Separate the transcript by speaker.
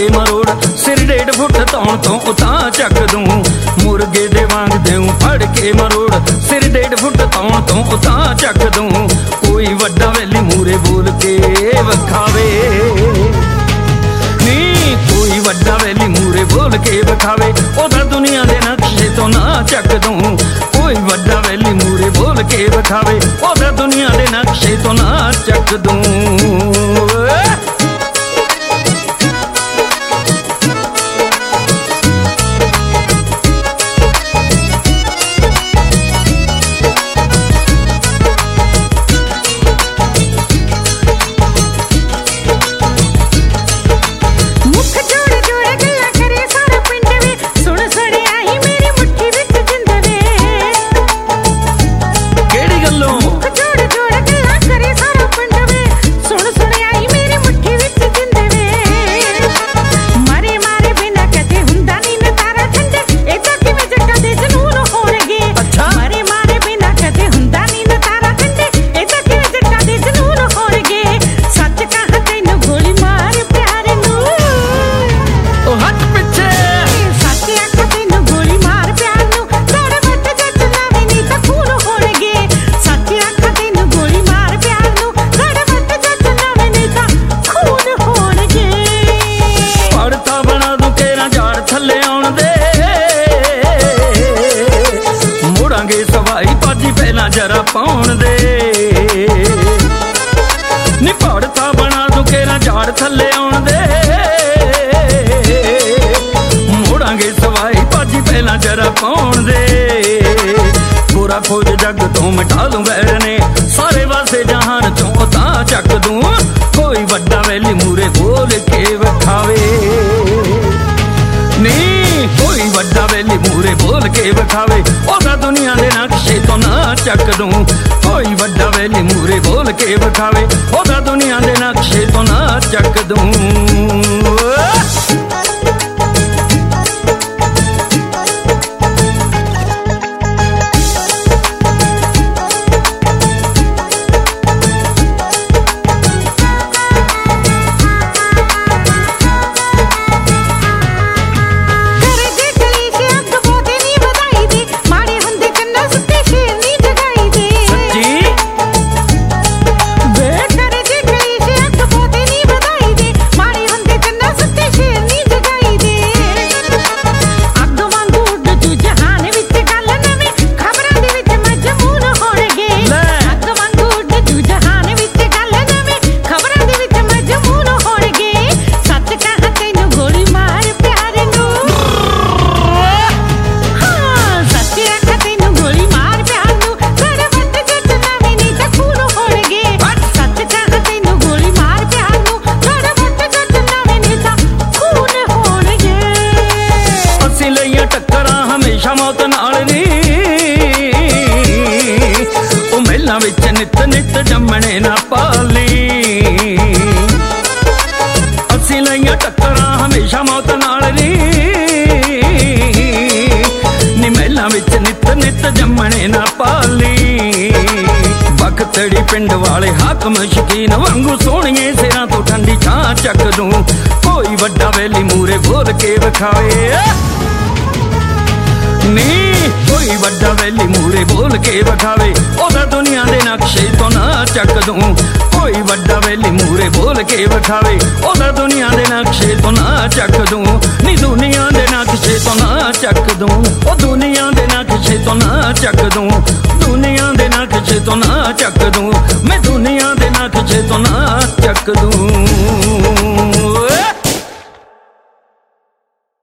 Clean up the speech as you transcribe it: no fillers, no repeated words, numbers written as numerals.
Speaker 1: के मरोड़ सिर 1.5 फुट धौण तो उतां चक दूं मुर्गे दे वांग देऊं फड़ के मरोड़ सिर 1.5 फुट धौण तो उतां चक दूं कोई वड्डा वैली मूरे बोल के वखावे नी कोई वड्डा वैली मूरे बोल के वखावे ओदा दुनिया दे नक्शे तो ना चक दूं कोई वड्डा वैली मूरे बोल के वखावे ओदा दुनिया दे नक्शे तो ना चक दूं। पहला जरा पाउण दे नी पड़ता बना दू केरा झाड़ थले आउण दे मोड़ांगे सवाई पाजी पहला जरा पाउण दे पूरा खोज जग तो मिटा दूं वैर ने सारे वासे जहान चों उतां चक दूं कोई वड्डा वैली मूरे बोल के वखावे नी कोई वड्डा वैली मूरे बोल के वखावे ओदा दुनिया दे नक्शे तो ना चक दूं कोई वड्डा वैली मूरे बोल के वखावे ओदा दुनिया दे नक्शे तो ना चक दूं। हमेशा मौत नाल नी ओ मेला विच नित नित जम्मणे ना पाली असी लईयां टक्करां हमेशा मौत नाल नी मेला विच नित नित जम्मणे ना पाली बखतड़ी पिंड वाले हाकम शकीन वांगू सोहणिए सिरां तो ठंडी छां चक दूं कोई वड्डा वैली मूरे बोल के वखावे नी कोई वड्डा वैली मूरे बोल के वखावे ओदा दुनिया दे नक्शे तो ना चक दूं कोई वड्डा वैली मूरे बोल के वखावे ओदा दुनिया दे नक्शे तो ना चक दूं नी दुनिया दे नक्शे तो ना चक दूं ओ दुनिया दे नक्शे तो ना चक दूं दुनिया दे नक्शे तो ना चक दूं मैं दुनिया दे नक्शे तो ना चक दूं।